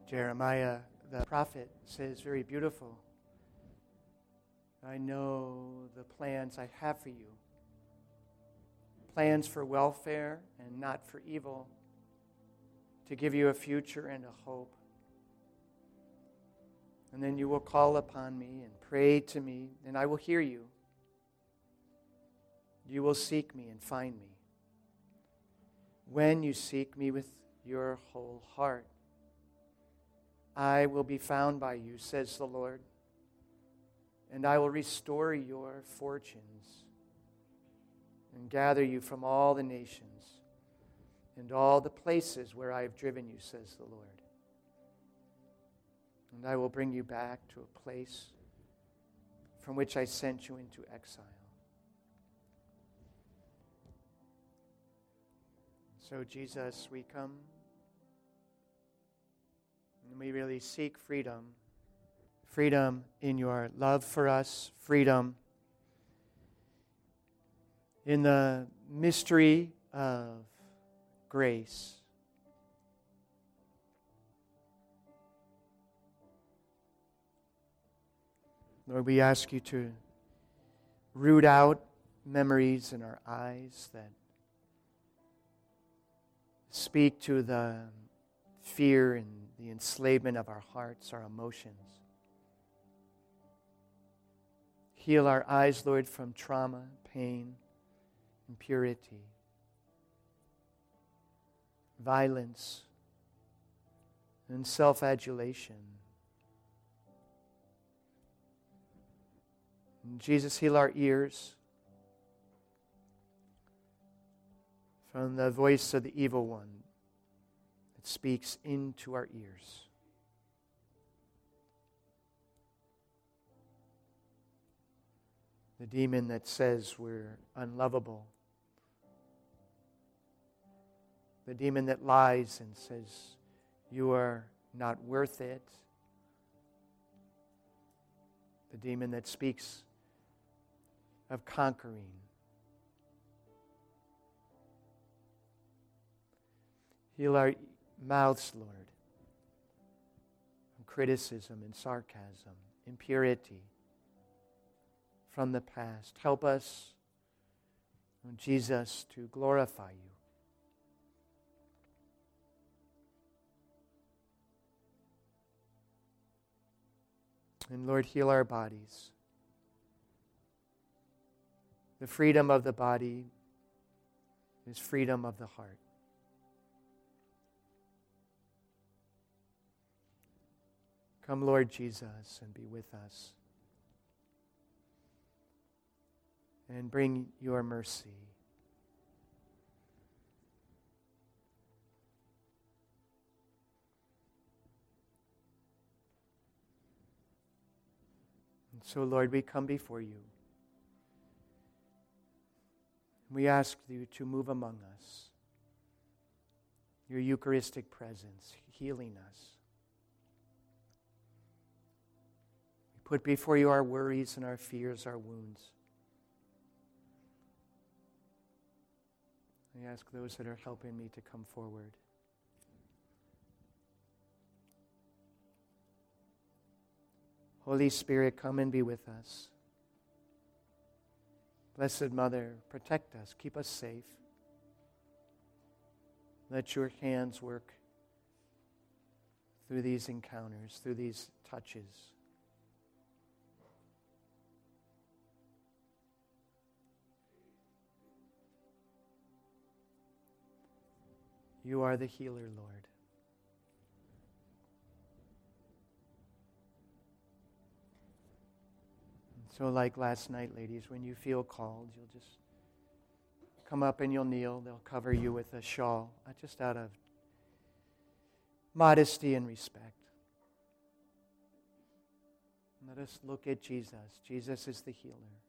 Jeremiah, the prophet, says very beautiful. I know the plans I have for you. Plans for welfare and not for evil, to give you a future and a hope. And then you will call upon me and pray to me, and I will hear you. You will seek me and find me when you seek me with your whole heart. I will be found by you, says the Lord, and I will restore your fortunes and gather you from all the nations and all the places where I have driven you, says the Lord. And I will bring you back to a place from which I sent you into exile. So, Jesus, we come and we really seek freedom. Freedom in your love for us. Freedom in the mystery of grace. Lord, we ask you to root out memories in our eyes that speak to the fear and the enslavement of our hearts, our emotions. Heal our eyes, Lord, from trauma, pain, impurity, violence, and self-adulation. And Jesus, heal our ears from the voice of the evil one that speaks into our ears. The demon that says we're unlovable. The demon that lies and says you are not worth it. The demon that speaks of conquering. Heal our mouths, Lord, from criticism and sarcasm, impurity from the past. Help us, Lord Jesus, to glorify you. And Lord, heal our bodies. The freedom of the body is freedom of the heart. Come, Lord Jesus, and be with us. And bring your mercy. And so, Lord, we come before you. We ask you to move among us. Your Eucharistic presence, healing us. We put before you our worries and our fears, our wounds. I ask those that are helping me to come forward. Holy Spirit, come and be with us. Blessed Mother, protect us, keep us safe. Let your hands work through these encounters, through these touches. You are the healer, Lord. So like last night, ladies, when you feel called, you'll just come up and you'll kneel. They'll cover you with a shawl, just out of modesty and respect. Let us look at Jesus. Jesus is the healer.